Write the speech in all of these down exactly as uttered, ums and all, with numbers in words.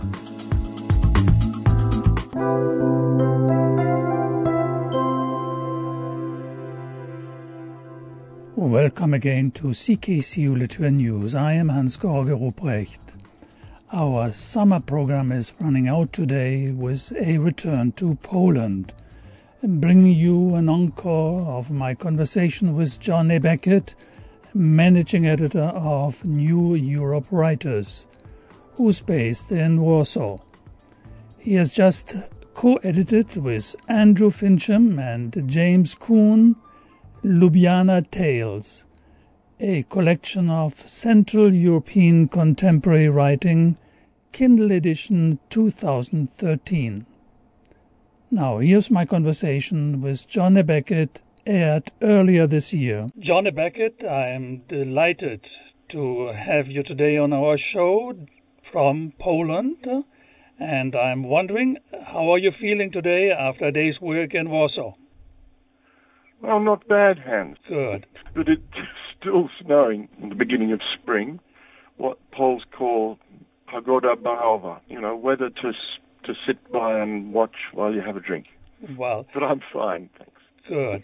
Welcome again to C K C U Lithuania News. I am Hans-Georg Ruprecht. Our summer program is running out today with a return to Poland, bringing you an encore of my conversation with John A. Beckett, managing editor of New Europe Writers, who's based in Warsaw. He has just co-edited with Andrew Fincham and James Kuhn Ljubljana Tales, a collection of Central European contemporary writing, Kindle edition two thousand thirteen. Now, here's my conversation with John A. Beckett, aired earlier this year. John A. Beckett, I am delighted to have you today on our show from Poland, and I'm wondering, how are you feeling today after a day's work in Warsaw? Well, not bad, Hans. Good. But it's still snowing in the beginning of spring, what Poles call Pogoda Barowa, you know, weather to to sit by and watch while you have a drink. Well, but I'm fine, thanks. Good.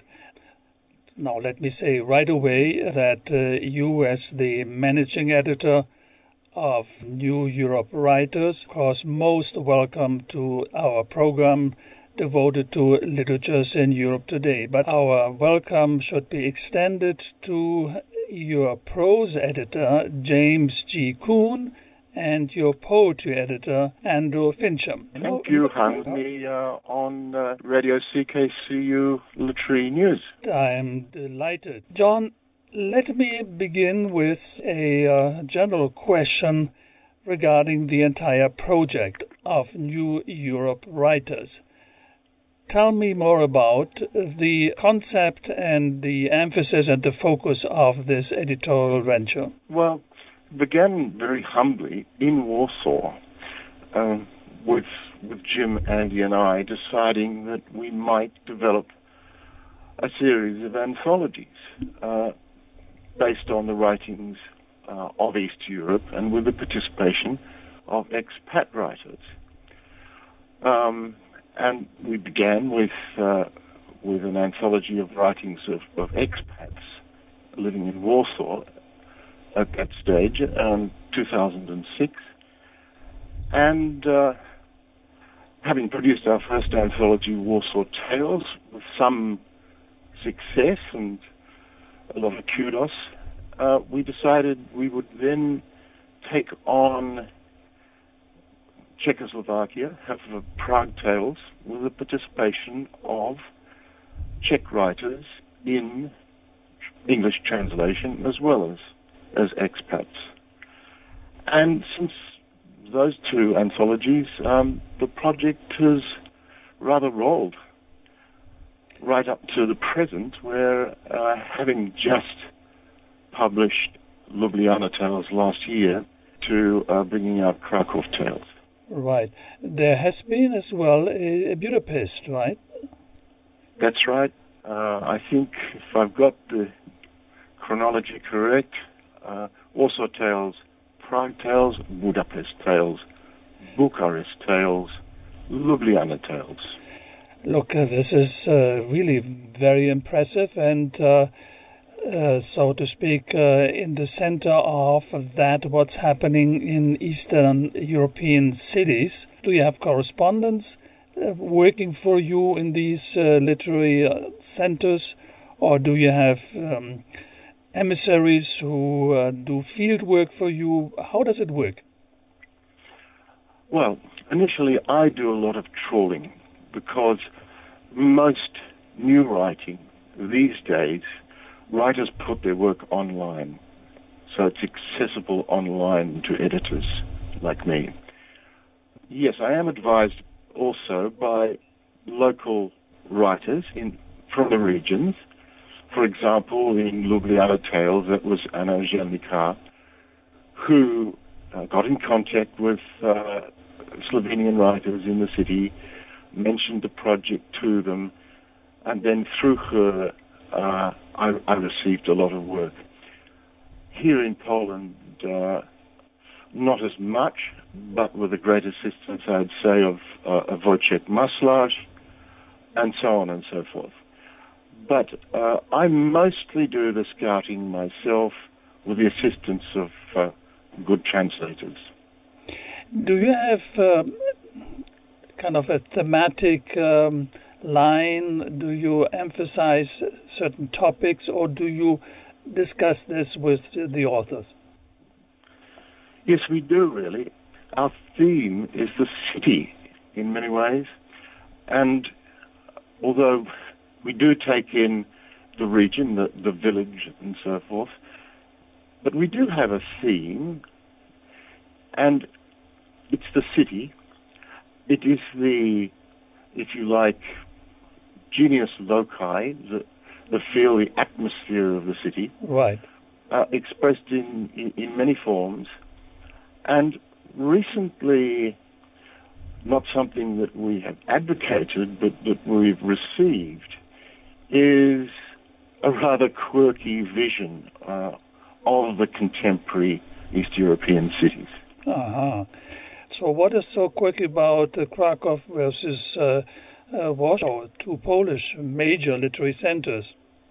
Now, let me say right away that uh, you, as the managing editor of New Europe Writers, of course, most welcome to our program devoted to literatures in Europe today. But our welcome should be extended to your prose editor, James G. Kuhn, and your poetry editor, Andrew Fincham. Thank you, Hans. Me uh, on uh, Radio C K C U Literary News. I am delighted. John, let me begin with a uh, general question regarding the entire project of New Europe Writers. Tell me more about the concept and the emphasis and the focus of this editorial venture. Well, it began very humbly in Warsaw uh, with, with Jim, Andy and I deciding that we might develop a series of anthologies uh, based on the writings uh, of East Europe and with the participation of expat writers. Um, And we began with uh, with an anthology of writings of, of expats living in Warsaw at that stage, um, two thousand six. And uh, having produced our first anthology, Warsaw Tales, with some success and a lot of kudos, uh, we decided we would then take on Czechoslovakia, have the Prague Tales, with the participation of Czech writers in English translation as well as, as expats. And since those two anthologies, um, the project has rather rolled right up to the present, where uh, having just published Ljubljana Tales last year to uh, bringing out Krakow Tales. Right. There has been as well a, a Budapest, right? That's right. Uh, I think if I've got the chronology correct, uh, Warsaw Tales, Prague Tales, Budapest Tales, Bucharest Tales, Ljubljana Tales. Look, uh, this is uh, really very impressive and uh, Uh, so to speak, uh, in the center of that, what's happening in Eastern European cities. Do you have correspondents uh, working for you in these uh, literary uh, centers, or do you have um, emissaries who uh, do field work for you? How does it work? Well, initially I do a lot of trawling, because most new writing these days, writers put their work online, so it's accessible online to editors like me. Yes, I am advised also by local writers in from the regions. For example, in Ljubljana Tales, that was Anna Želnika, who uh, got in contact with uh, Slovenian writers in the city, mentioned the project to them, and then through her, Uh, I, I received a lot of work. Here in Poland, uh, not as much, but with the great assistance, I'd say, of, uh, of Wojciech Maslach, and so on and so forth. But uh, I mostly do the scouting myself with the assistance of uh, good translators. Do you have uh, kind of a thematic um, line? Do you emphasize certain topics, or do you discuss this with the authors? Yes, we do, really. Our theme is the city in many ways, and although we do take in the region, the, the village, and so forth, but we do have a theme, and it's the city. It is the, if you like, genius loci, the, the feel, the atmosphere of the city, right, uh, expressed in, in, in many forms. And recently, not something that we have advocated, but that we've received, is a rather quirky vision uh, of the contemporary East European cities. Uh-huh. So what is so quirky about uh, Krakow versus uh, uh, Warsaw, two Polish major literary centers?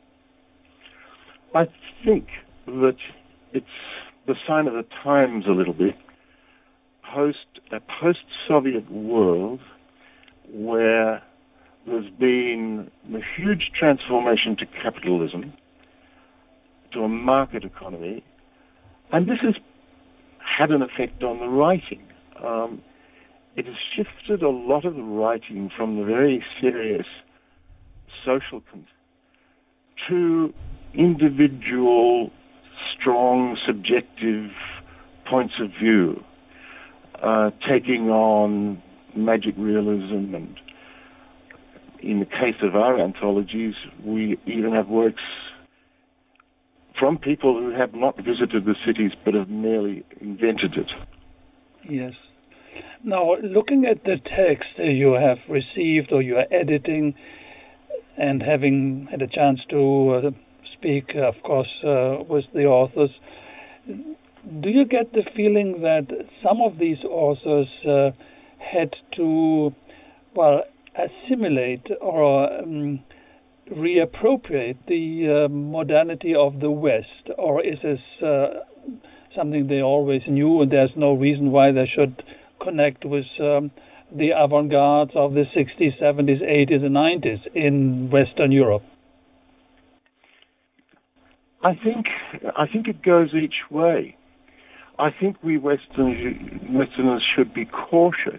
I think that it's the sign of the times a little bit. Post a post-Soviet world where there's been a huge transformation to capitalism, to a market economy, and this has had an effect on the writing. Um, it has shifted a lot of the writing from the very serious social content to individual, strong, subjective points of view, uh, taking on magic realism, and in the case of our anthologies, we even have works from people who have not visited the cities but have merely invented it. Yes. Now, looking at the text you have received or you are editing, and having had a chance to uh, speak, of course, uh, with the authors, do you get the feeling that some of these authors uh, had to, well, assimilate or um, reappropriate the uh, modernity of the West? Or is this uh, something they always knew and there's no reason why they should connect with um, the avant-garde of the sixties, seventies, eighties and nineties in Western Europe? I think I think it goes each way. I think we Westerners, Westerners should be cautious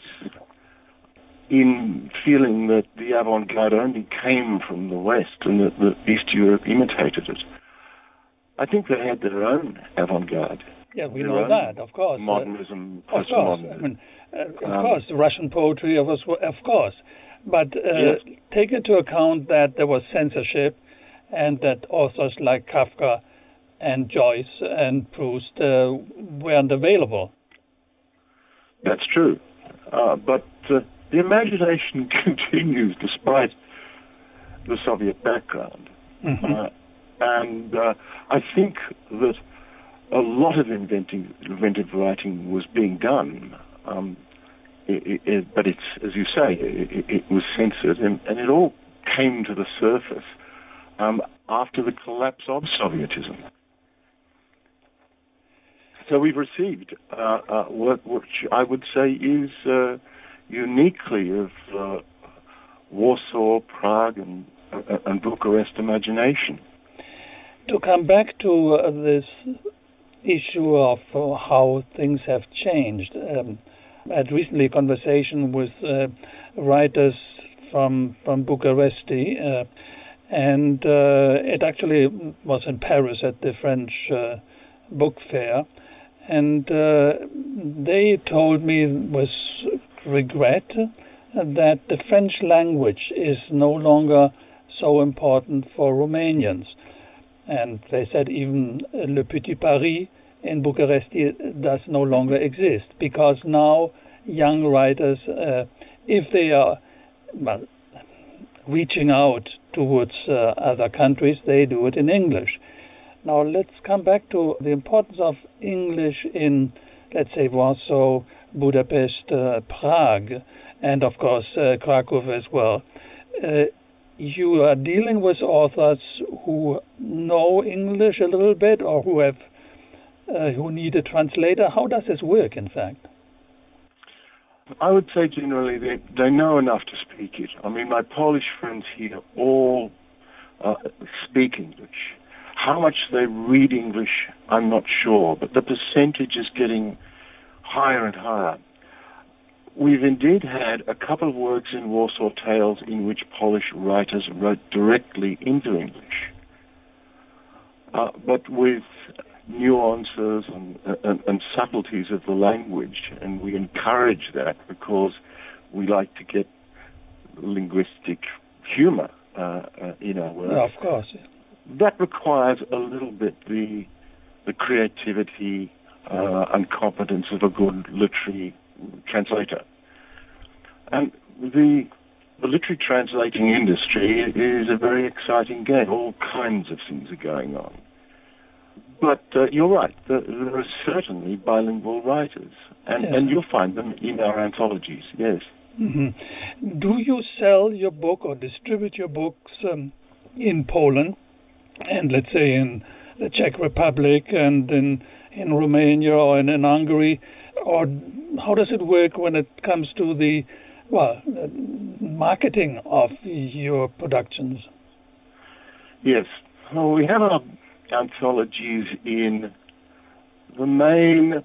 in feeling that the avant-garde only came from the West and that, that East Europe imitated it. I think they had their own avant-garde. Yeah, we know that, of course. Modernism, uh, of course. I mean, uh, of um, course, the Russian poetry, of, us, of course. But uh, yes. Take into account that there was censorship and that authors like Kafka and Joyce and Proust uh, weren't available. That's true. Uh, but uh, the imagination continues despite the Soviet background. Mm-hmm. Uh, and uh, I think that a lot of inventing, inventive writing was being done, um, it, it, but it's, as you say, it, it was censored, and, and it all came to the surface um, after the collapse of Sovietism. So we've received uh, uh, work which I would say is uh, uniquely of uh, Warsaw, Prague, and, uh, and Bucharest imagination. To come back to uh, this issue of uh, how things have changed, um, I had recently a conversation with uh, writers from from Bucharest, uh, and uh, it actually was in Paris at the French uh, book fair. And uh, they told me with regret that the French language is no longer so important for Romanians. And they said even Le Petit Paris in Bucharest does no longer exist, because now young writers, uh, if they are well, reaching out towards uh, other countries, they do it in English. Now let's come back to the importance of English in let's say, Warsaw, Budapest, uh, Prague, and of course uh, Krakow as well. Uh, you are dealing with authors who know English a little bit, or who have uh, who need a translator. How does this work, in fact? I would say generally they, they know enough to speak it. I mean, my Polish friends here all uh, speak English. How much they read English, I'm not sure, but the percentage is getting higher and higher. We've indeed had a couple of works in Warsaw Tales in which Polish writers wrote directly into English, uh, but with nuances and, and, and subtleties of the language, and we encourage that because we like to get linguistic humor uh, uh, in our work. Yeah, of course. Yeah. That requires a little bit the the creativity uh, and competence of a good literary translator. And the the literary translating industry is a very exciting game. All kinds of things are going on. But uh, you're right, there, there are certainly bilingual writers, and, yes. and you'll find them in our anthologies, yes. Mm-hmm. Do you sell your book or distribute your books um, in Poland and, let's say, in the Czech Republic and in, in Romania or in, in Hungary? Or how does it work when it comes to the, well, uh, marketing of your productions? Yes, well, we have our anthologies in the main,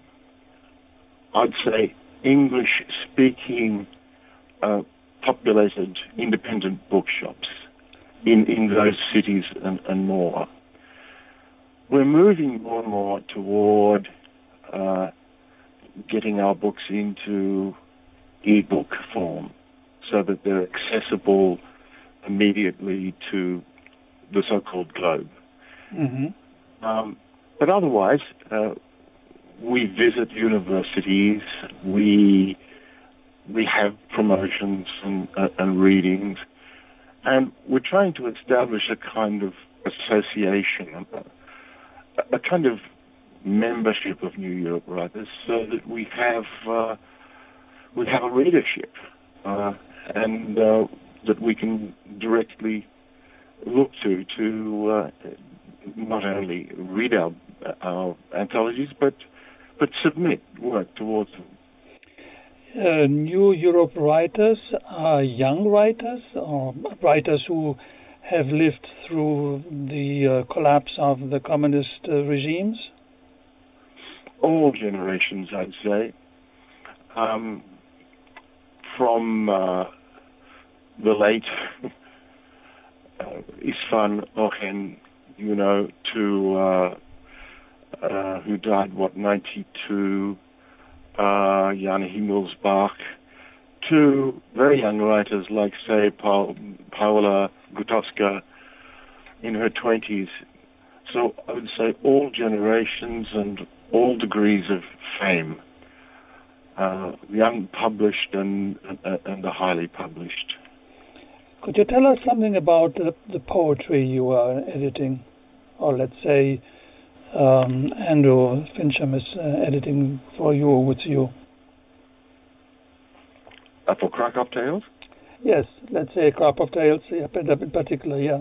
I'd say, English-speaking uh, populated independent bookshops in, in those cities and, and more. We're moving more and more toward uh, getting our books into e-book form so that they're accessible immediately to the so-called globe. Mm-hmm. Um, but otherwise, uh, we visit universities, we we have promotions and, uh, and readings, and we're trying to establish a kind of association, a, a kind of membership of New Europe writers, so that we have uh, we have a readership, uh, and uh, that we can directly look to to. Uh, not only read our, our anthologies, but but submit work towards them. Uh, New Europe writers are young writers, or writers who have lived through the uh, collapse of the communist uh, regimes? All generations, I'd say. Um, from uh, the late uh, István Ochen, you know, to, uh, uh, who died, what, ninety-two, uh, Jan Himmelsbach, to very young writers like, say, Paul, Paula Gutowska in her twenties. So I would say all generations and all degrees of fame, uh, the unpublished and, and, and the highly published. Could you tell us something about the, the poetry you are editing? Or let's say um, Andrew Fincham is uh, editing for you or with you. Uh, for Krakow Tales? Yes, let's say Krakow Tales, yeah, in particular, yeah.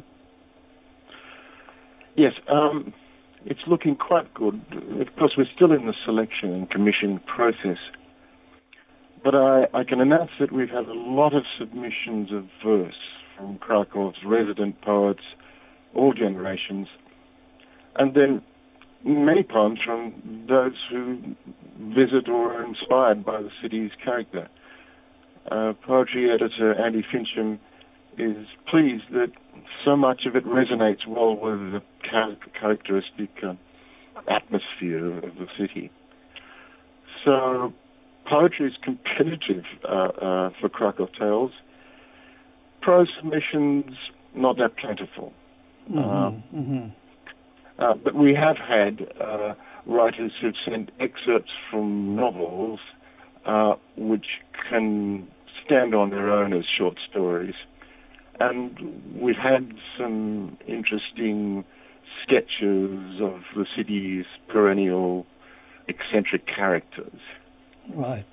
Yes, um, it's looking quite good. Of course, we're still in the selection and commission process. But I, I can announce that we've had a lot of submissions of verse from Krakow's resident poets, all generations, and then many poems from those who visit or are inspired by the city's character. Uh, poetry editor Andy Fincham is pleased that so much of it resonates well with the char- characteristic uh, atmosphere of the city. So poetry is competitive uh, uh, for Krakow Tales. Prose submissions, not that plentiful. Mm-hmm, uh, mm-hmm. Uh, but we have had uh, writers who've sent excerpts from novels uh, which can stand on their own as short stories. And we've had some interesting sketches of the city's perennial eccentric characters. Right.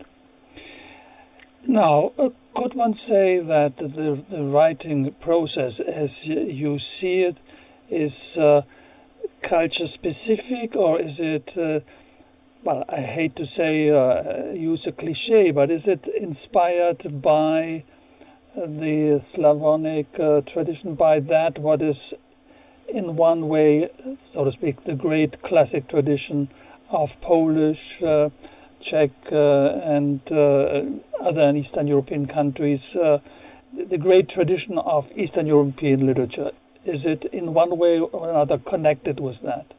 Now, uh, could one say that the, the writing process, as you see it, is uh, culture-specific, or is it, uh, well, I hate to say, uh, use a cliche, but is it inspired by the Slavonic uh, tradition, by that what is in one way, so to speak, the great classic tradition of Polish, uh, Czech, uh, and uh, other Eastern European countries, uh, the great tradition of Eastern European literature? Is it in one way or another connected with that?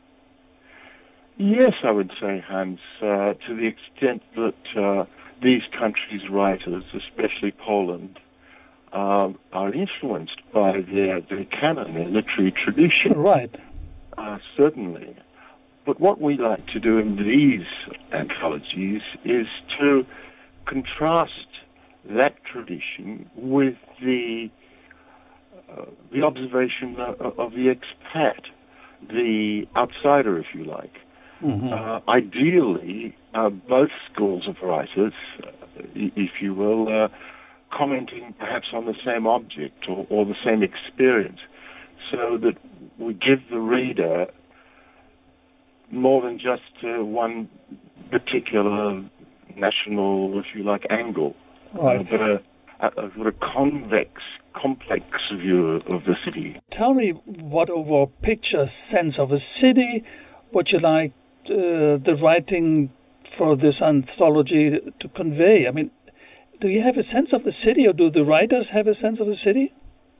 Yes, I would say, Hans, uh, to the extent that uh, these countries' writers, especially Poland, uh, are influenced by their, their canon, their literary tradition. Right. Uh, certainly. But what we like to do in these anthologies is to contrast that tradition with the uh, the observation of, of the expat, the outsider, if you like. Mm-hmm. Uh, ideally, uh, both schools of writers, uh, if you will, uh, commenting perhaps on the same object or, or the same experience, so that we give the reader more than just uh, one particular national, if you like, angle, right. uh, but a, a, a sort of convex, complex view of the city. Tell me what overall picture, sense of a city would you like uh, the writing for this anthology to convey? I mean, do you have a sense of the city, or do the writers have a sense of the city?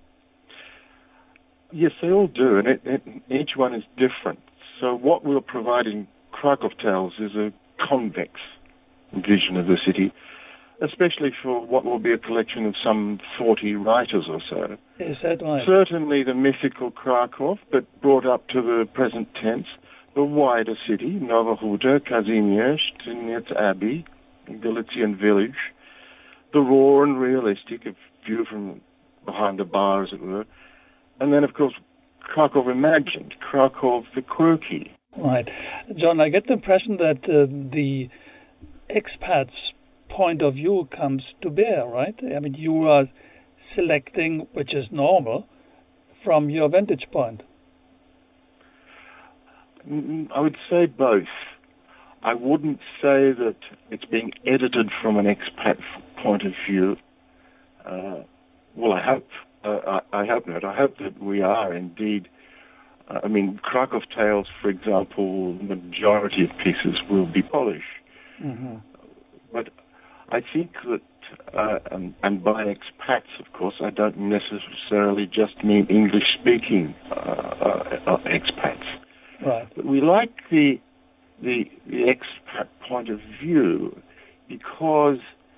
Yes, they all do, and it, it, each one is different. So what we'll provide in Krakow Tales is a convex vision of the city, especially for what will be a collection of some forty writers or so. Is that right? Certainly the mythical Krakow, but brought up to the present tense, the wider city, Nowa Huta, Kazimierz, Tyniec Abbey, Galician village, the raw and realistic view from behind the bar, as it were, and then, of course, Krakow imagined, Krakow the quirky. Right. John, I get the impression that uh, the expat's point of view comes to bear, right? I mean, you are selecting, which is normal, from your vantage point. I would say both. I wouldn't say that it's being edited from an expat point of view. Uh, well, I hope uh, I, I hope not. I hope that we are indeed. Uh, I mean, Krakow Tales, for example, the majority of pieces will be Polish. Mm-hmm. But I think that, uh, and, and by expats, of course, I don't necessarily just mean English-speaking uh, uh, uh, expats. Right. But we like the, the the expat point of view because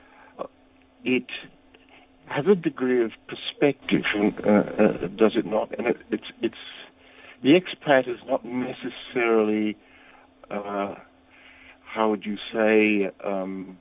it has a degree of perspective, uh, uh, does it not? And it, it's it's the expat is not necessarily, uh, how would you say, um,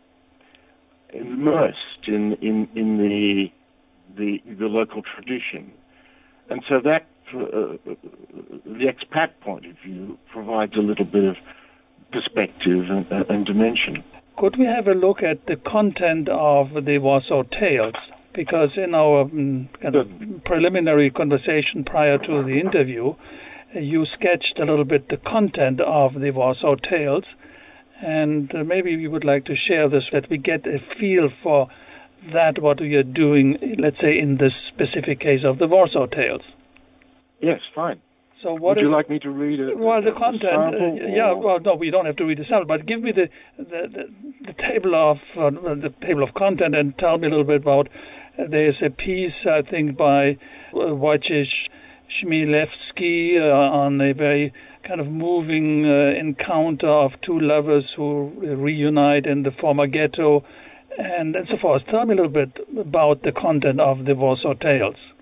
immersed in in in the the the local tradition, and so that. Uh, the expat point of view provides a little bit of perspective and, uh, and dimension. Could we have a look at the content of the Warsaw Tales? Because in our um, kind of preliminary conversation prior to the interview, uh, you sketched a little bit the content of the Warsaw Tales, and uh, maybe you would like to share this, that we get a feel for that, what you're doing, let's say, in this specific case of the Warsaw Tales. Yes, fine. So what Would is, you like me to read it? Well, the content, uh, yeah, well, no, we don't have to read the sample, but give me the the, the, the table of uh, the table of content and tell me a little bit about. Uh, there's a piece, I think, by uh, Wojciech Chmielewski uh, on a very kind of moving uh, encounter of two lovers who reunite in the former ghetto, and, and so forth. Tell me a little bit about the content of the Warsaw Tales.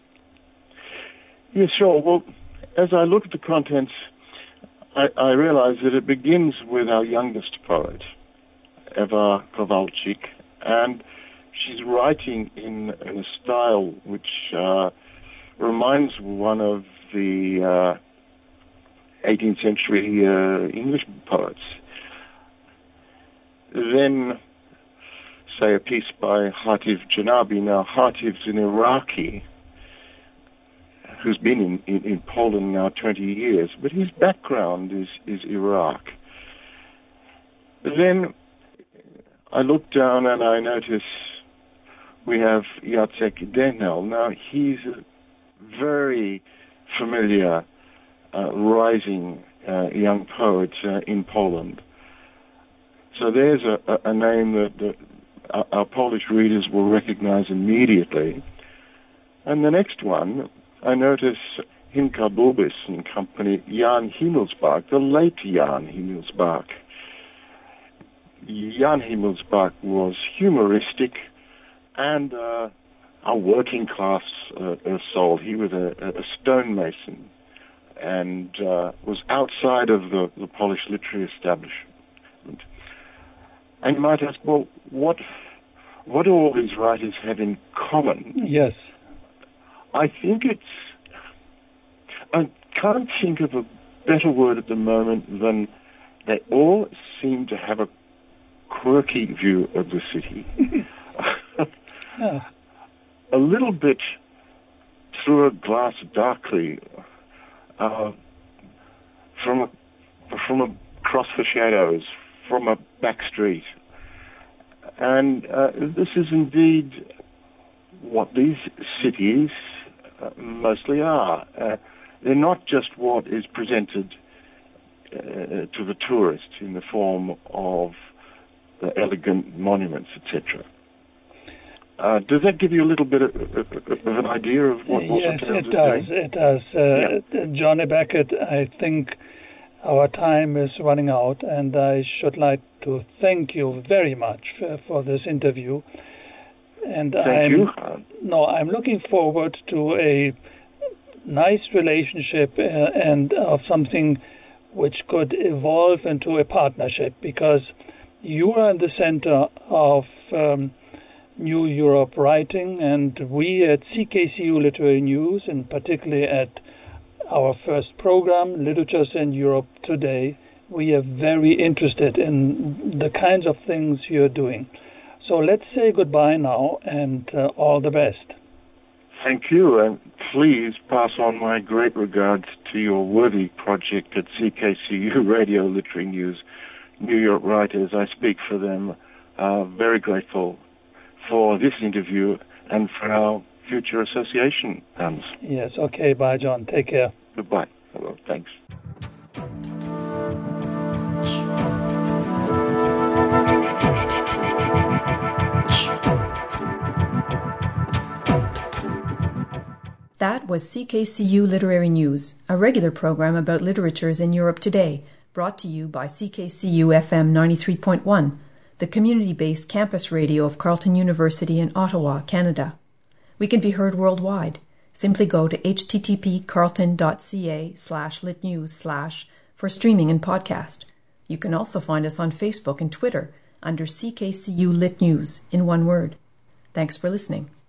Yeah, sure. Well, as I look at the contents, I, I realize that it begins with our youngest poet, Eva Kowalczyk, and she's writing in, in a style which uh, reminds one of the uh, eighteenth century uh, English poets. then, say, a piece by Hativ Janabi. Now, Hativ's an Iraqi who's been in, in, in Poland now twenty years, but his background is, is Iraq. Then I look down and I notice we have Jacek Denel. Now, he's a very familiar uh, rising uh, young poet uh, in Poland. So there's a, a, a name that, that our, our Polish readers will recognize immediately. And the next one, I notice Hinka Bubis and company, Jan Himmelsbach, the late Jan Himmelsbach. Jan Himmelsbach was humoristic and uh, a working class uh, soul. He was a, a stonemason and uh, was outside of the, the Polish literary establishment. And you might ask, well, what what do all these writers have in common? Yes. I think it's... I can't think of a better word at the moment than they all seem to have a quirky view of the city. Yes. A little bit through a glass darkly, uh, from a, from across the shadows, from a back street. And uh, this is indeed what these cities uh, mostly are. Uh, they're not just what is presented uh, to the tourist in the form of the elegant monuments, et cetera. Uh, does that give you a little bit of, of, of an idea of what Walter Yes, Tales it is does. doing? It does. Uh, Yeah. Johnny Beckett, I think our time is running out, and I should like to thank you very much for, for this interview. And Thank I'm, you. No, I'm looking forward to a nice relationship uh, and of something which could evolve into a partnership, because you are in the center of um, New Europe writing, and we at C K C U Literary News, and particularly at our first program, Literatures in Europe Today, we are very interested in the kinds of things you're doing. So let's say goodbye now, and uh, all the best. Thank you, and please pass on my great regards to your worthy project at C K C U Radio Literary News, New York Writers. I speak for them. Uh, very grateful for this interview and for our future association, Hans. Yes, okay, bye, John. Take care. Goodbye. Hello, thanks. That was C K C U Literary News, a regular program about literatures in Europe today, brought to you by C K C U F M ninety-three point one, the community-based campus radio of Carleton University in Ottawa, Canada. We can be heard worldwide. Simply go to http carleton.ca slash litnews slash for streaming and podcast. You can also find us on Facebook and Twitter under C K C U Lit News in one word. Thanks for listening.